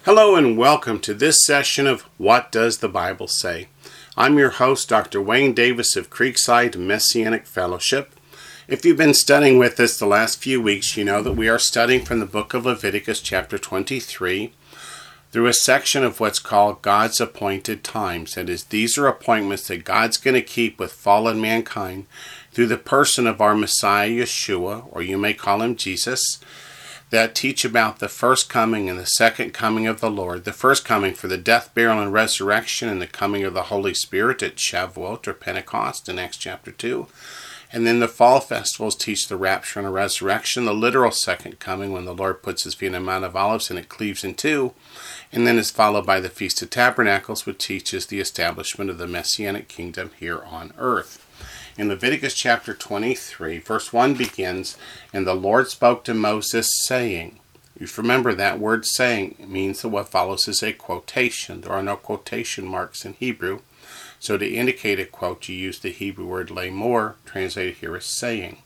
Hello and welcome to this session of What Does the Bible Say? I'm your host, Dr. Wayne Davis of Creekside Messianic Fellowship. If you've been studying with us the last few weeks, you know that we are studying from the book of Leviticus chapter 23 through a section of what's called God's appointed times. That is, these are appointments that God's going to keep with fallen mankind through the person of our Messiah Yeshua, or you may call him Jesus, that teach about the first coming and the second coming of the Lord. The first coming for the death, burial, and resurrection, and the coming of the Holy Spirit at Shavuot or Pentecost in Acts chapter 2. And then the fall festivals teach the rapture and the resurrection, the literal second coming when the Lord puts his feet on the Mount of Olives and it cleaves in two. And then is followed by the Feast of Tabernacles, which teaches the establishment of the Messianic kingdom here on earth. In Leviticus chapter 23, verse 1 begins, "And the Lord spoke to Moses, saying," you remember that word saying means that what follows is a quotation. There are no quotation marks in Hebrew. So to indicate a quote, you use the Hebrew word lemor, translated here as saying.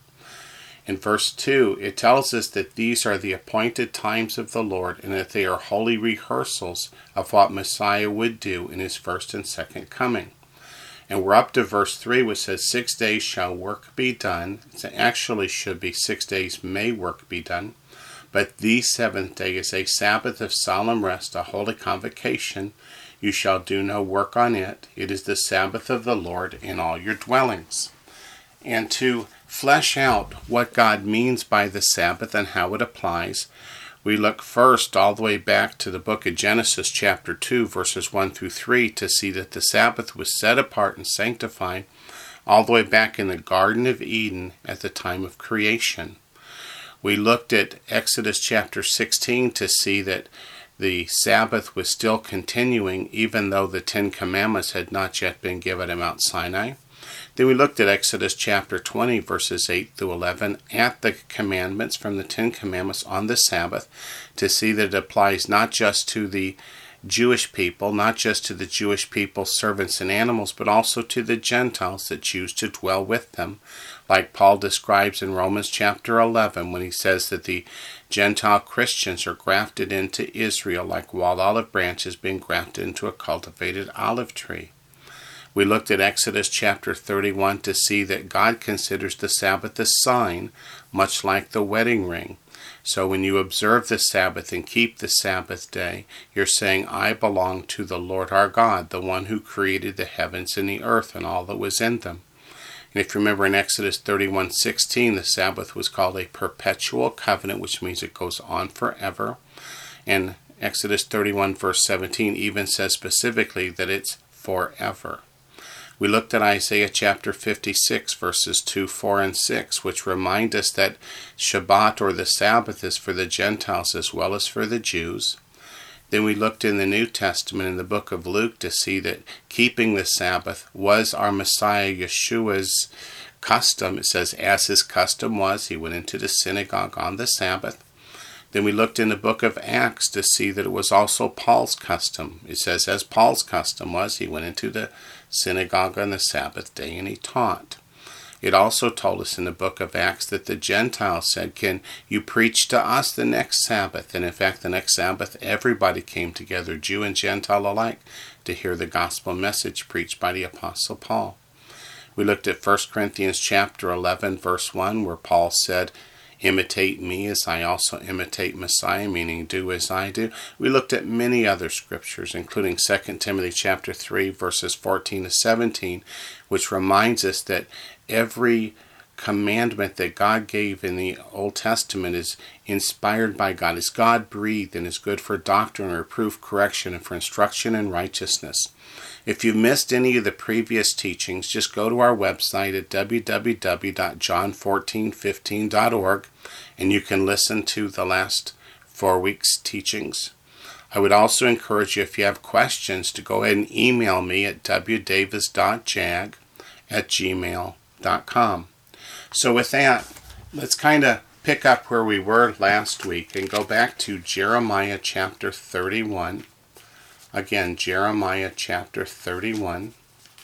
In verse 2, it tells us that these are the appointed times of the Lord, and that they are holy rehearsals of what Messiah would do in his first and second coming. And we're up to verse 3, which says, 6 days shall work be done. It actually should be 6 days may work be done. But the seventh day is a Sabbath of solemn rest, a holy convocation. You shall do no work on it. It is the Sabbath of the Lord in all your dwellings. And to flesh out what God means by the Sabbath and how it applies, we look first all the way back to the book of Genesis chapter 2, verses 1 through 3, to see that the Sabbath was set apart and sanctified all the way back in the Garden of Eden at the time of creation. We looked at Exodus chapter 16 to see that the Sabbath was still continuing even though the Ten Commandments had not yet been given at Mount Sinai. Then we looked at Exodus chapter 20, verses 8 through 11, at the commandments from the Ten Commandments on the Sabbath, to see that it applies not just to the Jewish people, not just to the Jewish people's servants and animals, but also to the Gentiles that choose to dwell with them, like Paul describes in Romans chapter 11, when he says that the Gentile Christians are grafted into Israel like wild olive branches being grafted into a cultivated olive tree. We looked at Exodus chapter 31 to see that God considers the Sabbath a sign, much like the wedding ring. So when you observe the Sabbath and keep the Sabbath day, you're saying, I belong to the Lord our God, the one who created the heavens and the earth and all that was in them. And if you remember in Exodus 31:16, the Sabbath was called a perpetual covenant, which means it goes on forever. And Exodus 31 verse 17 even says specifically that it's forever. We looked at Isaiah chapter 56, verses 2, 4, and 6, which remind us that Shabbat, or the Sabbath, is for the Gentiles as well as for the Jews. Then we looked in the New Testament in the book of Luke to see that keeping the Sabbath was our Messiah Yeshua's custom. It says, as his custom was, he went into the synagogue on the Sabbath. Then we looked in the book of Acts to see that it was also Paul's custom. It says, as Paul's custom was, he went into the synagogue on the Sabbath day and he taught. It also told us in the book of Acts that the Gentiles said, can you preach to us the next Sabbath? And in fact, the next Sabbath, everybody came together, Jew and Gentile alike, to hear the gospel message preached by the Apostle Paul. We looked at 1 Corinthians chapter 11, verse 1, where Paul said, imitate me as I also imitate Messiah, meaning do as I do. We looked at many other scriptures, including 2 Timothy chapter 3, verses 14 to 17, which reminds us that every commandment that God gave in the Old Testament is inspired by God, is God-breathed, and is good for doctrine, reproof, correction, and for instruction in righteousness. If you missed any of the previous teachings, just go to our website at www.john1415.org and you can listen to the last 4 weeks' teachings. I would also encourage you, if you have questions, to go ahead and email me at wdavis.jag@gmail.com. So with that, let's kind of pick up where we were last week and go back to Jeremiah chapter 31. Again, Jeremiah chapter 31.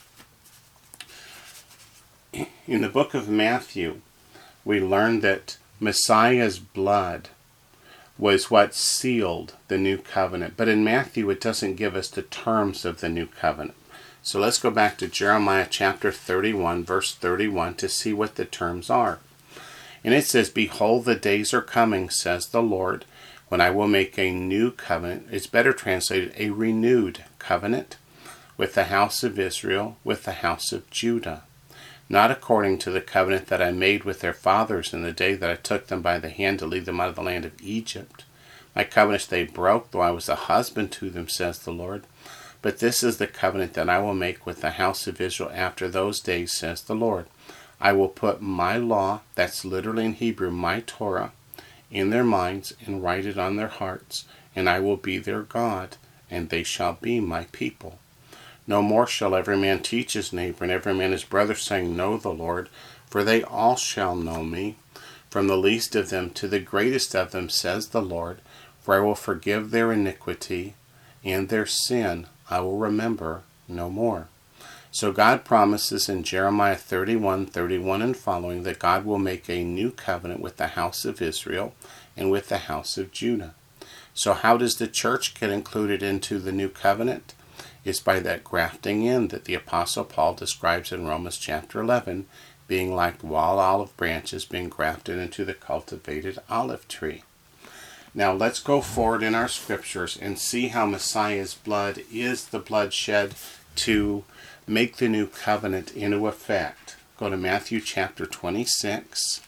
In the book of Matthew, we learn that Messiah's blood was what sealed the new covenant. But in Matthew, it doesn't give us the terms of the new covenant. So let's go back to Jeremiah chapter 31, verse 31, to see what the terms are. And it says, "Behold, the days are coming, says the Lord, when I will make a new covenant." It's better translated, a renewed covenant, with the house of Israel, with the house of Judah. Not according to the covenant that I made with their fathers in the day that I took them by the hand to lead them out of the land of Egypt. My covenant they broke, though I was a husband to them, says the Lord. But this is the covenant that I will make with the house of Israel after those days, says the Lord. I will put my law, that's literally in Hebrew, my Torah, in their minds and write it on their hearts, and I will be their God, and they shall be my people. No more shall every man teach his neighbor and every man his brother, saying, Know the Lord, for they all shall know me, from the least of them to the greatest of them, says the Lord, for I will forgive their iniquity, and their sin I will remember no more. So God promises in Jeremiah 31:31 and following that God will make a new covenant with the house of Israel and with the house of Judah. So how does the church get included into the new covenant? It's by that grafting in that the Apostle Paul describes in Romans chapter 11, being like wild olive branches being grafted into the cultivated olive tree. Now let's go forward in our scriptures and see how Messiah's blood is the blood shed to make the new covenant into effect. Go to Matthew chapter 26.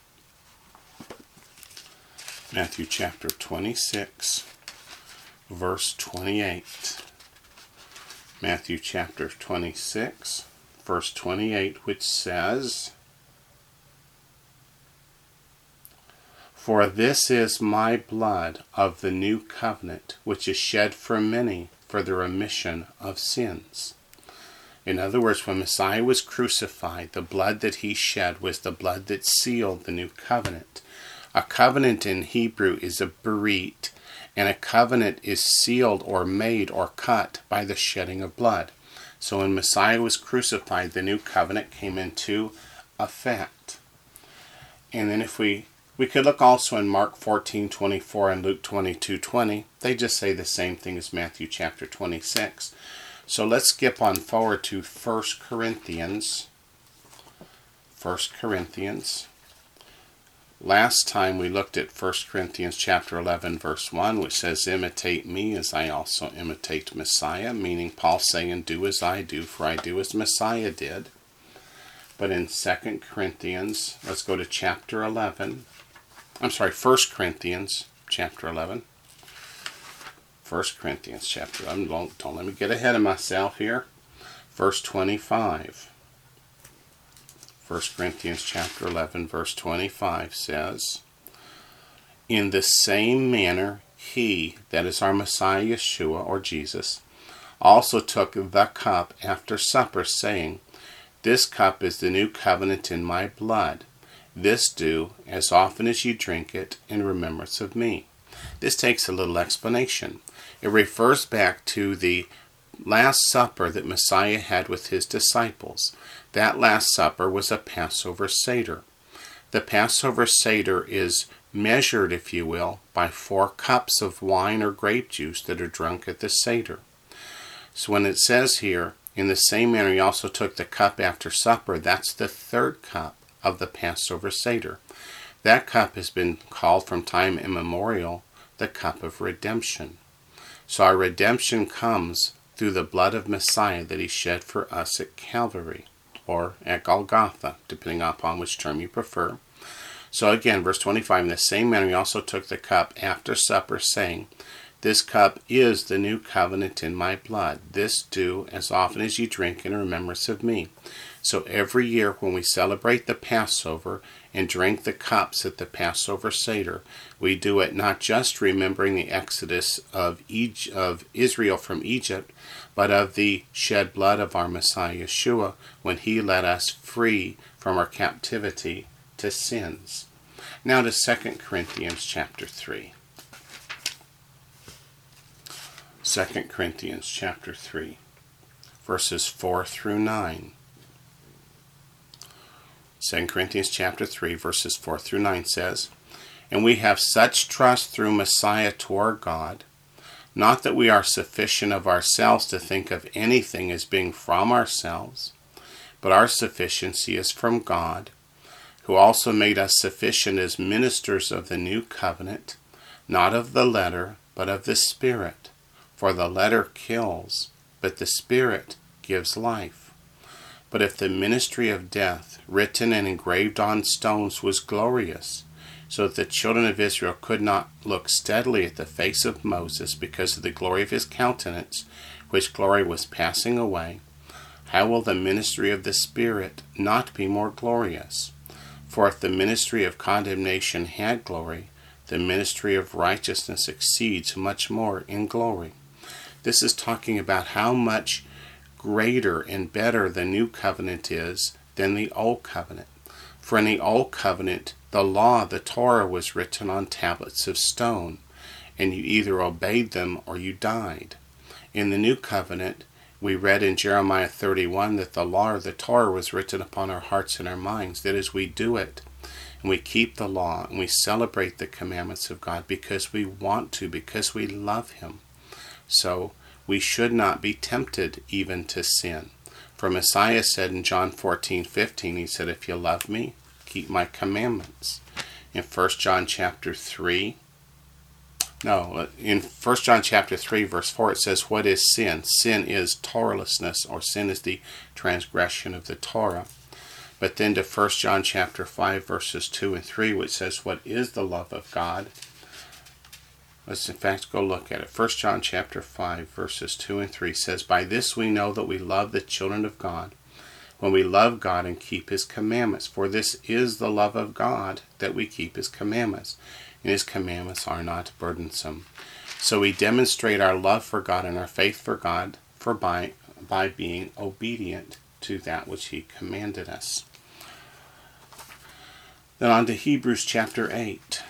Matthew chapter 26, verse 28. Matthew chapter 26, verse 28, which says, For this is my blood of the new covenant, which is shed for many for the remission of sins. In other words, when Messiah was crucified, the blood that he shed was the blood that sealed the new covenant. A covenant in Hebrew is a berit, and a covenant is sealed or made or cut by the shedding of blood. So when Messiah was crucified, the new covenant came into effect. And then if we could look also in Mark 14:24 and Luke 22:20. They just say the same thing as Matthew chapter 26. So let's skip on forward to 1 Corinthians. 1 Corinthians. Last time we looked at 1 Corinthians chapter 11 verse 1, which says, Imitate me as I also imitate Messiah, meaning Paul saying, Do as I do, for I do as Messiah did. But in 2 Corinthians, let's go to chapter 11. 1 Corinthians chapter 11. 1 Corinthians chapter 11. Don't let me get ahead of myself here. Verse 25. 1 Corinthians chapter 11, verse 25 says, In the same manner he, that is our Messiah Yeshua, or Jesus, also took the cup after supper, saying, This cup is the new covenant in my blood. This do, as often as you drink it, in remembrance of me. This takes a little explanation. It refers back to the Last Supper that Messiah had with his disciples. That Last Supper was a Passover Seder. The Passover Seder is measured, if you will, by 4 cups of wine or grape juice that are drunk at the Seder. So when it says here, in the same manner he also took the cup after supper, that's the 3rd cup of the Passover Seder. That cup has been called from time immemorial the cup of redemption. So our redemption comes through the blood of Messiah that he shed for us at Calvary, or at Golgotha, depending upon which term you prefer. So again, verse 25, In the same manner he also took the cup after supper, saying, This cup is the new covenant in my blood. This do as often as you drink in remembrance of me. So every year when we celebrate the Passover and drink the cups at the Passover Seder, we do it not just remembering the exodus of Israel from Egypt, but of the shed blood of our Messiah Yeshua when he led us free from our captivity to sins. Now to 2 Corinthians chapter 3. 2 Corinthians chapter 3, verses 4 through 9. 2 Corinthians chapter 3, verses 4 through 9 says, And we have such trust through Messiah toward God, not that we are sufficient of ourselves to think of anything as being from ourselves, but our sufficiency is from God, who also made us sufficient as ministers of the new covenant, not of the letter, but of the Spirit. For the letter kills, but the Spirit gives life. But if the ministry of death, written and engraved on stones, was glorious, so that the children of Israel could not look steadily at the face of Moses because of the glory of his countenance, which glory was passing away, how will the ministry of the Spirit not be more glorious? For if the ministry of condemnation had glory, the ministry of righteousness exceeds much more in glory. This is talking about how much greater and better the new covenant is than the old covenant. For in the old covenant, the law, the Torah, was written on tablets of stone, and you either obeyed them or you died. In the new covenant, we read in Jeremiah 31 that the law or the Torah was written upon our hearts and our minds. That is, we do it, and we keep the law, and we celebrate the commandments of God because we want to, because we love Him. So we should not be tempted even to sin. For Messiah said in John 14:15, He said, if you love me, keep my commandments. In 1 John chapter 3 verse 4 it says, what is sin? Sin is Torahlessness, or sin is the transgression of the Torah. But then to 1 John chapter 5 verses 2 and 3, which says, what is the love of God? Let's in fact go look at it. 1 John chapter 5 verses 2 and 3 says, by this we know that we love the children of God, when we love God and keep His commandments. For this is the love of God, that we keep His commandments, and His commandments are not burdensome. So we demonstrate our love for God and our faith for God by being obedient to that which He commanded us. Then on to Hebrews chapter 8.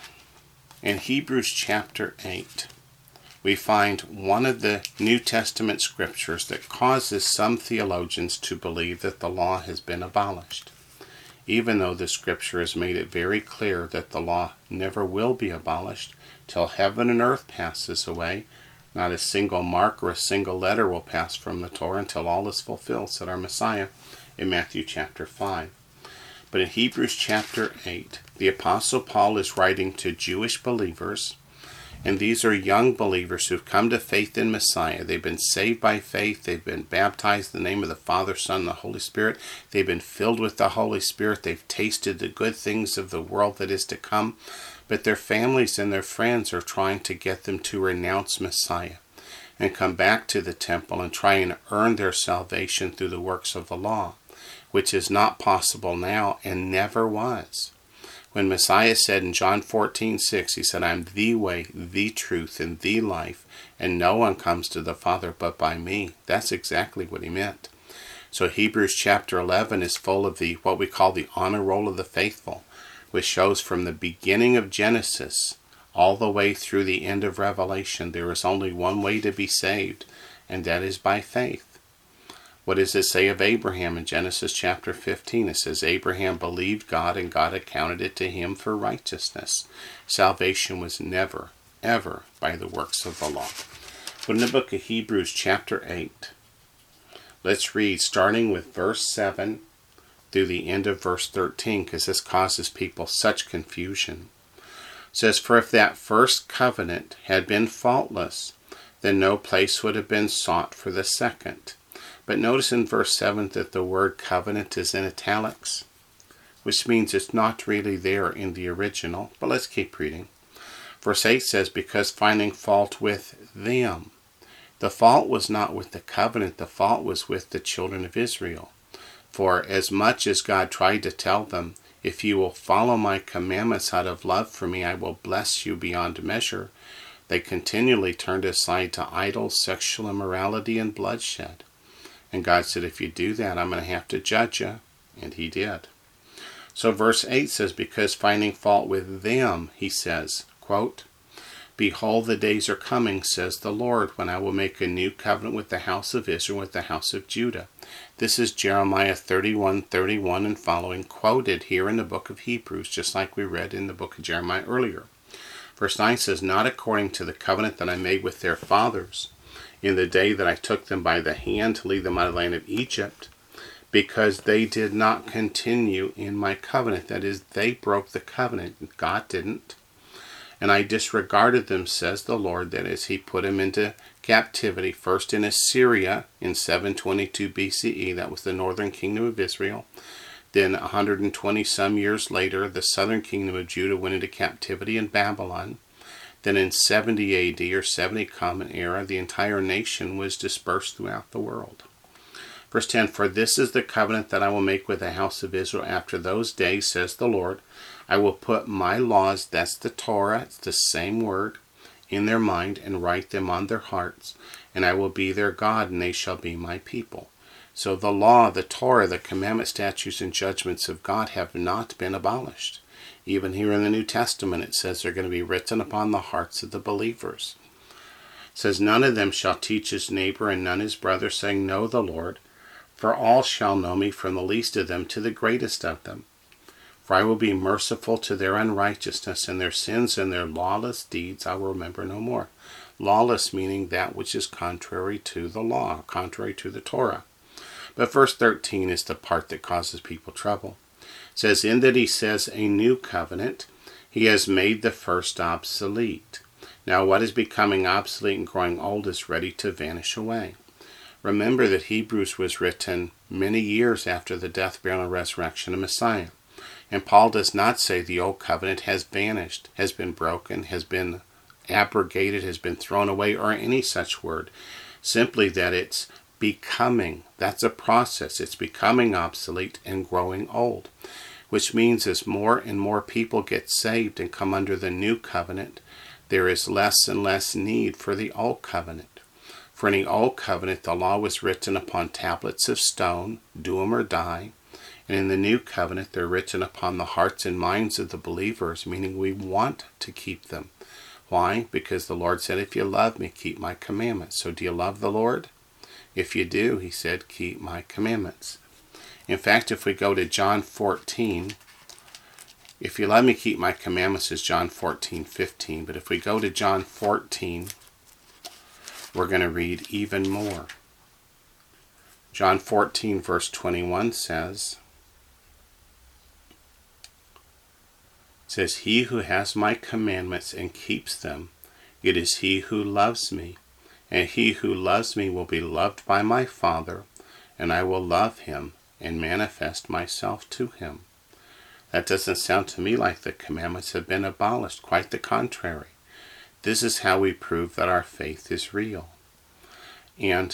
In Hebrews chapter 8, we find one of the New Testament scriptures that causes some theologians to believe that the law has been abolished, even though the scripture has made it very clear that the law never will be abolished till heaven and earth passes away. Not a single mark or a single letter will pass from the Torah until all is fulfilled, said our Messiah in Matthew chapter 5. But in Hebrews chapter 8, the Apostle Paul is writing to Jewish believers, and these are young believers who've come to faith in Messiah. They've been saved by faith. They've been baptized in the name of the Father, Son, and the Holy Spirit. They've been filled with the Holy Spirit. They've tasted the good things of the world that is to come. But their families and their friends are trying to get them to renounce Messiah and come back to the temple and try and earn their salvation through the works of the law, which is not possible now and never was. When Messiah said in John 14:6, He said, I am the way, the truth, and the life, and no one comes to the Father but by me. That's exactly what He meant. So Hebrews chapter 11 is full of what we call the honor roll of the faithful, which shows from the beginning of Genesis all the way through the end of Revelation, there is only one way to be saved, and that is by faith. What does it say of Abraham in Genesis chapter 15? It says, Abraham believed God, and God accounted it to him for righteousness. Salvation was never, ever by the works of the law. But in the book of Hebrews chapter 8, let's read starting with verse 7 through the end of verse 13, because this causes people such confusion. It says, for if that first covenant had been faultless, then no place would have been sought for the second. But notice in verse 7 that the word covenant is in italics, which means it's not really there in the original. But let's keep reading. Verse 8 says, because finding fault with them. The fault was not with the covenant, the fault was with the children of Israel. For as much as God tried to tell them, if you will follow my commandments out of love for me, I will bless you beyond measure, they continually turned aside to idols, sexual immorality, and bloodshed. And God said, if you do that, I'm going to have to judge you. And He did. So verse 8 says, because finding fault with them, He says, quote, Behold, the days are coming, says the Lord, when I will make a new covenant with the house of Israel, with the house of Judah. This is Jeremiah 31:31 and following, quoted here in the book of Hebrews, just like we read in the book of Jeremiah earlier. Verse 9 says, not according to the covenant that I made with their fathers in the day that I took them by the hand to lead them out of the land of Egypt, because they did not continue in my covenant. That is, they broke the covenant. God didn't. And I disregarded them, says the Lord. That is, he put them into captivity, first in Assyria in 722 BCE. That was the northern kingdom of Israel. Then 120 some years later, the southern kingdom of Judah went into captivity in Babylon. Then in 70 AD, or 70 Common Era, the entire nation was dispersed throughout the world. Verse 10, for this is the covenant that I will make with the house of Israel after those days, says the Lord. I will put my laws, that's the Torah, it's the same word, in their mind and write them on their hearts. And I will be their God, and they shall be my people. So the law, the Torah, the commandments, statutes, and judgments of God have not been abolished. Even here in the New Testament it says they're going to be written upon the hearts of the believers. It says, none of them shall teach his neighbor and none his brother, saying, know the Lord. For all shall know me, from the least of them to the greatest of them. For I will be merciful to their unrighteousness, and their sins and their lawless deeds I will remember no more. Lawless meaning that which is contrary to the law, contrary to the Torah. But verse 13 is the part that causes people trouble. It says, in that he says a new covenant, he has made the first obsolete. Now what is becoming obsolete and growing old is ready to vanish away. Remember that Hebrews was written many years after the death, burial, and resurrection of Messiah. And Paul does not say the old covenant has vanished, has been broken, has been abrogated, has been thrown away, or any such word. Simply that it's becoming. That's a process. It's becoming obsolete and growing old. Which means as more and more people get saved and come under the new covenant, there is less and less need for the old covenant. For in the old covenant, the law was written upon tablets of stone, do 'em or die. And in the new covenant, they're written upon the hearts and minds of the believers, meaning we want to keep them. Why? Because the Lord said, if you love me, keep my commandments. So do you love the Lord? If you do, he said, keep my commandments. In fact, if we go to John 14, if you love me, keep my commandments is John 14:15. But if we go to John 14, we're going to read even more. John 14 verse 21 says, he who has my commandments and keeps them, it is he who loves me. And he who loves me will be loved by my Father, and I will love him and manifest myself to him. That doesn't sound to me like the commandments have been abolished. Quite the contrary. This is how we prove that our faith is real. And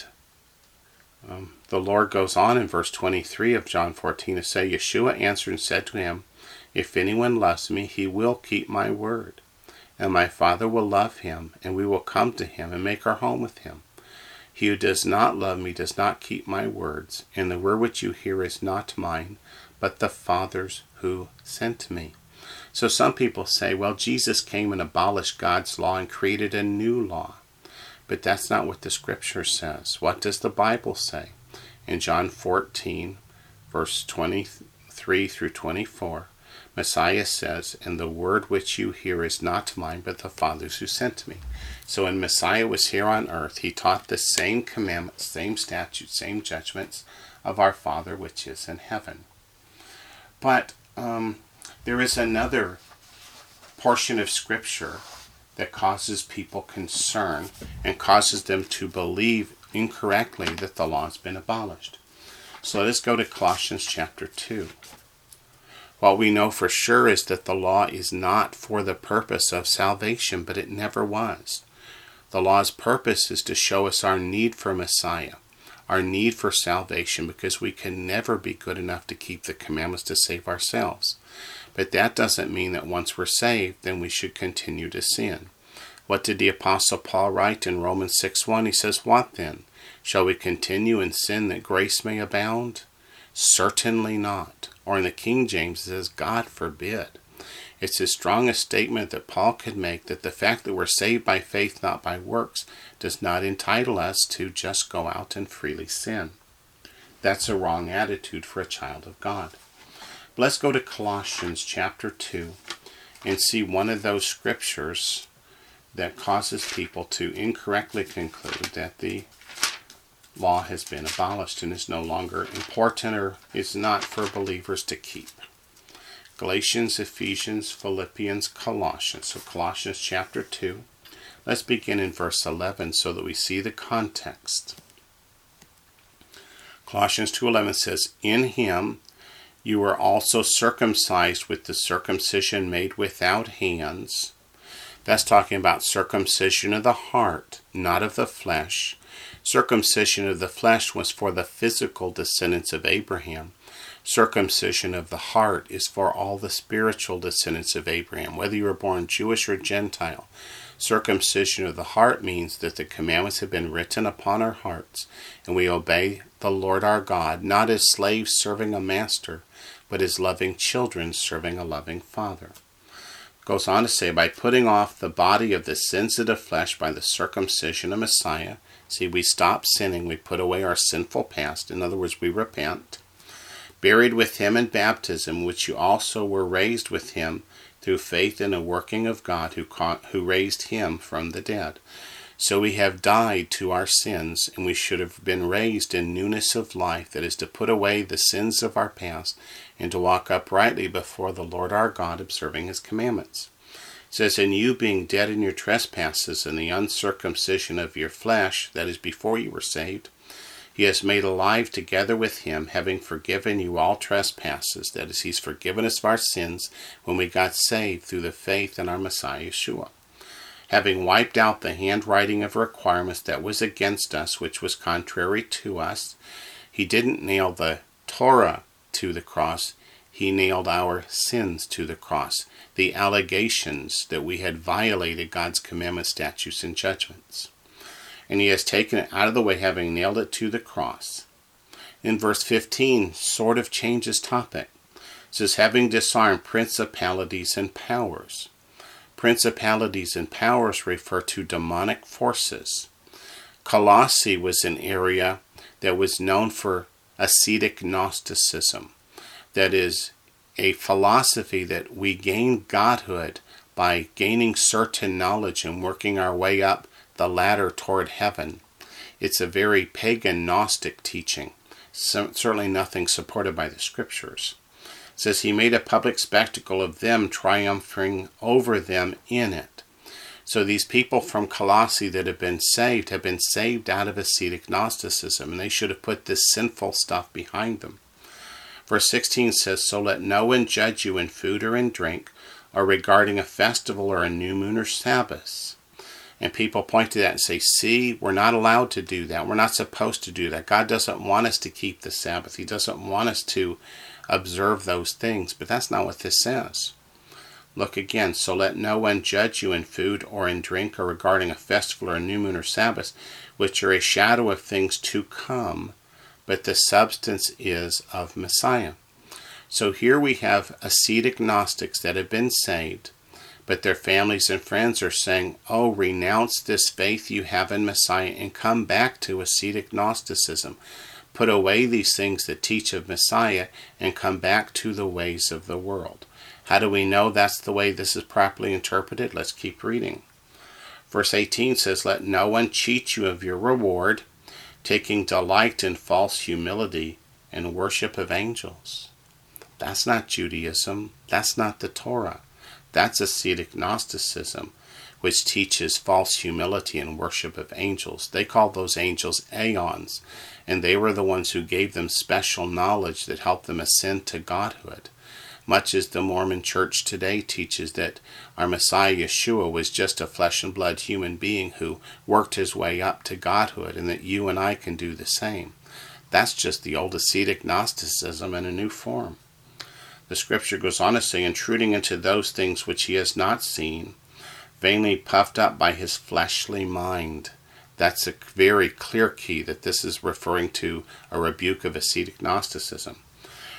the Lord goes on in verse 23 of John 14 to say, Yeshua answered and said to him, if anyone loves me, he will keep my word. And my Father will love him, and we will come to him and make our home with him. He who does not love me does not keep my words, and the word which you hear is not mine, but the Father's who sent me. So some people say, well, Jesus came and abolished God's law and created a new law. But that's not what the Scripture says. What does the Bible say? In John 14, verse 23 through 24, Messiah says, and the word which you hear is not mine, but the Father's who sent me. So when Messiah was here on earth, he taught the same commandments, same statutes, same judgments of our Father which is in heaven. But there is another portion of Scripture that causes people concern and causes them to believe incorrectly that the law has been abolished. So let us go to Colossians chapter 2. What we know for sure is that the law is not for the purpose of salvation, but it never was. The law's purpose is to show us our need for Messiah, our need for salvation, because we can never be good enough to keep the commandments to save ourselves. But that doesn't mean that once we're saved, then we should continue to sin. What did the Apostle Paul write in Romans 6:1? He says, what then? Shall we continue in sin that grace may abound? Certainly not. Or in the King James it says, God forbid. It's the strongest statement that Paul could make, that the fact that we're saved by faith, not by works, does not entitle us to just go out and freely sin. That's a wrong attitude for a child of God. But let's go to Colossians chapter 2 and see one of those scriptures that causes people to incorrectly conclude that the law has been abolished and is no longer important or is not for believers to keep. Galatians, Ephesians, Philippians, Colossians. So Colossians chapter 2. Let's begin in verse 11 so that we see the context. Colossians 2:11 says, "In him you were also circumcised with the circumcision made without hands." That's talking about circumcision of the heart, not of the flesh. Circumcision of the flesh was for the physical descendants of Abraham. Circumcision of the heart is for all the spiritual descendants of Abraham, whether you were born Jewish or Gentile. Circumcision of the heart means that the commandments have been written upon our hearts, and we obey the Lord our God, not as slaves serving a master, but as loving children serving a loving Father. Goes on to say, by putting off the body of the sins of the flesh by the circumcision of Messiah. See, we stop sinning, we put away our sinful past. In other words, we repent. Buried with him in baptism, which you also were raised with him through faith in a working of God who raised him from the dead. So we have died to our sins, and we should have been raised in newness of life, that is to put away the sins of our past and to walk uprightly before the Lord our God, observing his commandments. It says, "And you being dead in your trespasses and the uncircumcision of your flesh," that is before you were saved, "he has made alive together with him, having forgiven you all trespasses," that is, he's forgiven us of our sins when we got saved through the faith in our Messiah Yeshua. "Having wiped out the handwriting of requirements that was against us, which was contrary to us." He didn't nail the Torah to the cross. He nailed our sins to the cross. The allegations that we had violated God's commandments, statutes, and judgments. And he has taken it out of the way, having nailed it to the cross. In verse 15, sort of changes topic. It says, "Having disarmed principalities and powers." Principalities and powers refer to demonic forces. Colossae was an area that was known for ascetic Gnosticism. That is, a philosophy that we gain godhood by gaining certain knowledge and working our way up the ladder toward heaven. It's a very pagan Gnostic teaching, certainly nothing supported by the scriptures. It says, "He made a public spectacle of them, triumphing over them in it." So these people from Colossae that have been saved out of ascetic Gnosticism, and they should have put this sinful stuff behind them. Verse 16 says, "So let no one judge you in food or in drink, or regarding a festival or a new moon or Sabbath." And people point to that and say, see, we're not allowed to do that. We're not supposed to do that. God doesn't want us to keep the Sabbath. He doesn't want us to observe those things. But that's not what this says. Look again. "So let no one judge you in food or in drink, or regarding a festival or a new moon or Sabbath, which are a shadow of things to come, but the substance is of Messiah." So here we have ascetic Gnostics that have been saved, but their families and friends are saying, oh, renounce this faith you have in Messiah and come back to ascetic Gnosticism. Put away these things that teach of Messiah and come back to the ways of the world. How do we know that's the way this is properly interpreted? Let's keep reading. Verse 18 says, "Let no one cheat you of your reward, taking delight in false humility and worship of angels." That's not Judaism. That's not the Torah. That's ascetic Gnosticism, which teaches false humility and worship of angels. They call those angels aeons, and they were the ones who gave them special knowledge that helped them ascend to godhood. Much as the Mormon Church today teaches that our Messiah Yeshua was just a flesh and blood human being who worked his way up to godhood, and that you and I can do the same. That's just the old ascetic Gnosticism in a new form. The scripture goes on to say, "Intruding into those things which he has not seen, vainly puffed up by his fleshly mind." That's a very clear key that this is referring to a rebuke of ascetic Gnosticism.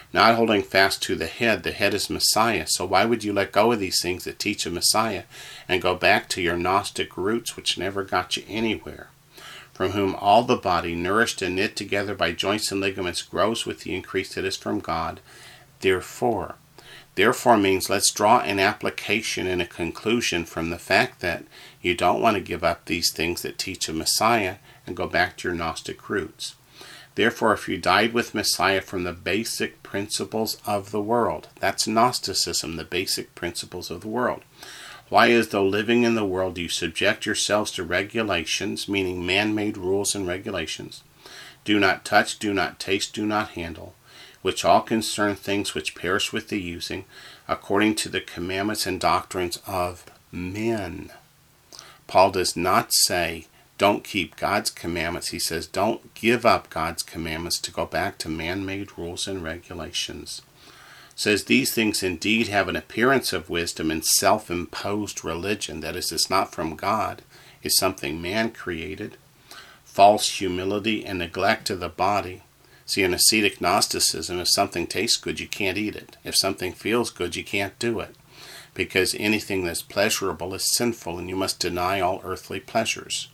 not holding fast to the head. The head is Messiah. So why would you let go of these things that teach a Messiah and go back to your Gnostic roots, which never got you anywhere? From whom all the body, nourished and knit together by joints and ligaments, grows with the increase that is from God. Therefore means let's draw an application and a conclusion from the fact that you don't want to give up these things that teach a Messiah and go back to your Gnostic roots. Therefore, if you died with Messiah from the basic principles of the world, that's Gnosticism, the basic principles of the world. Why, as though living in the world, do you subject yourselves to regulations, meaning man-made rules and regulations? Do not touch, do not taste, do not handle, which all concern things which perish with the using, according to the commandments and doctrines of men. Paul does not say, don't keep God's commandments. He says, don't give up God's commandments to go back to man-made rules and regulations. Says these things indeed have an appearance of wisdom and self-imposed religion. That is, it's not from God. It's something man created. False humility and neglect of the body. See, in ascetic Gnosticism, if something tastes good, you can't eat it. If something feels good, you can't do it. Because anything that's pleasurable is sinful, and you must deny all earthly pleasures.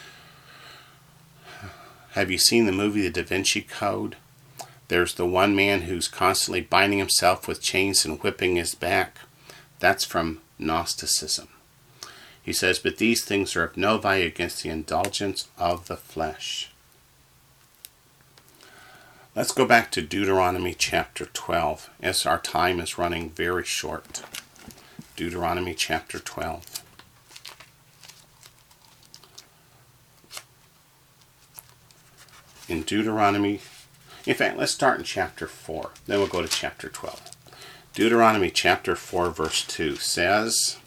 Have you seen the movie The Da Vinci Code? There's the one man who's constantly binding himself with chains and whipping his back. That's from Gnosticism. He says, but these things are of no value against the indulgence of the flesh. Let's go back to Deuteronomy chapter 12, as our time is running very short. Deuteronomy chapter 12. In Deuteronomy, in fact, let's start in chapter 4, then we'll go to chapter 12. Deuteronomy chapter 4, verse 2 says,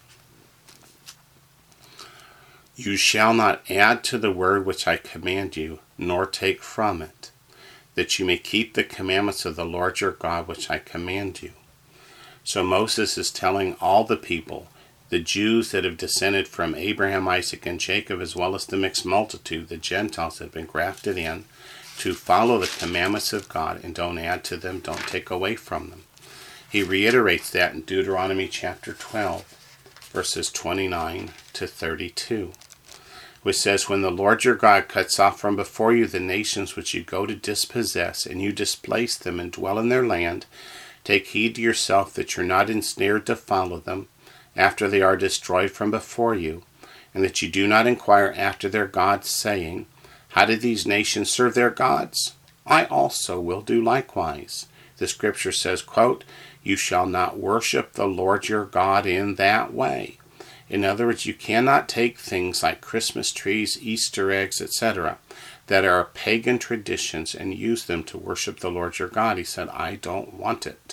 you shall not add to the word which I command you, nor take from it, that you may keep the commandments of the Lord your God which I command you. So Moses is telling all the people, the Jews that have descended from Abraham, Isaac, and Jacob, as well as the mixed multitude, the Gentiles that have been grafted in, to follow the commandments of God and don't add to them, don't take away from them. He reiterates that in Deuteronomy chapter 12, verses 29 to 32. Which says, when the Lord your God cuts off from before you the nations which you go to dispossess, and you displace them and dwell in their land, take heed to yourself that you're not ensnared to follow them, after they are destroyed from before you, and that you do not inquire after their gods, saying, how did these nations serve their gods? I also will do likewise. The scripture says, quote, you shall not worship the Lord your God in that way. In other words, you cannot take things like Christmas trees, Easter eggs, etc., that are pagan traditions and use them to worship the Lord your God. He said, I don't want it.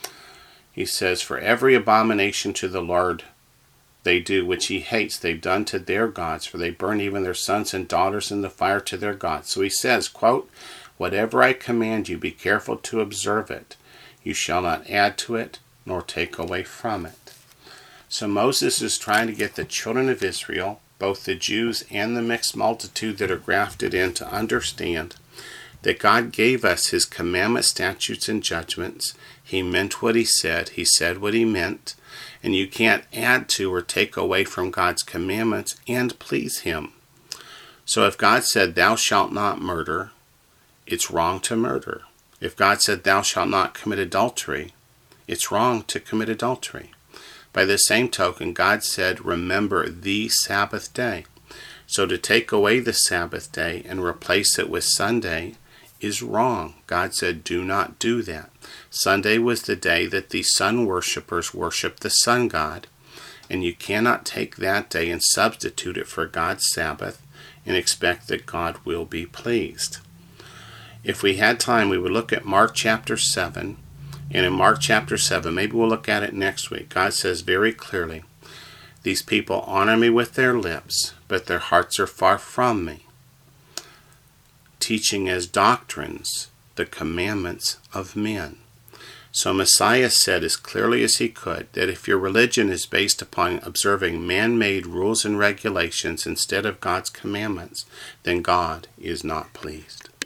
He says, for every abomination to the Lord they do, which he hates, they've done to their gods, for they burn even their sons and daughters in the fire to their gods. So he says, quote, whatever I command you, be careful to observe it. You shall not add to it, nor take away from it. So Moses is trying to get the children of Israel, both the Jews and the mixed multitude that are grafted in, to understand that God gave us his commandments, statutes, and judgments. He meant what he said what he meant, and you can't add to or take away from God's commandments and please him. So if God said, thou shalt not murder, it's wrong to murder. If God said, thou shalt not commit adultery, it's wrong to commit adultery. By the same token, God said, remember the Sabbath day. So to take away the Sabbath day and replace it with Sunday is wrong. God said, do not do that. Sunday was the day that the sun worshippers worshiped the sun god, and you cannot take that day and substitute it for God's Sabbath and expect that God will be pleased. If we had time, we would look at Mark chapter 7. And in Mark chapter 7, maybe we'll look at it next week, God says very clearly, these people honor me with their lips, but their hearts are far from me, teaching as doctrines the commandments of men. So Messiah said as clearly as he could that if your religion is based upon observing man-made rules and regulations instead of God's commandments, then God is not pleased.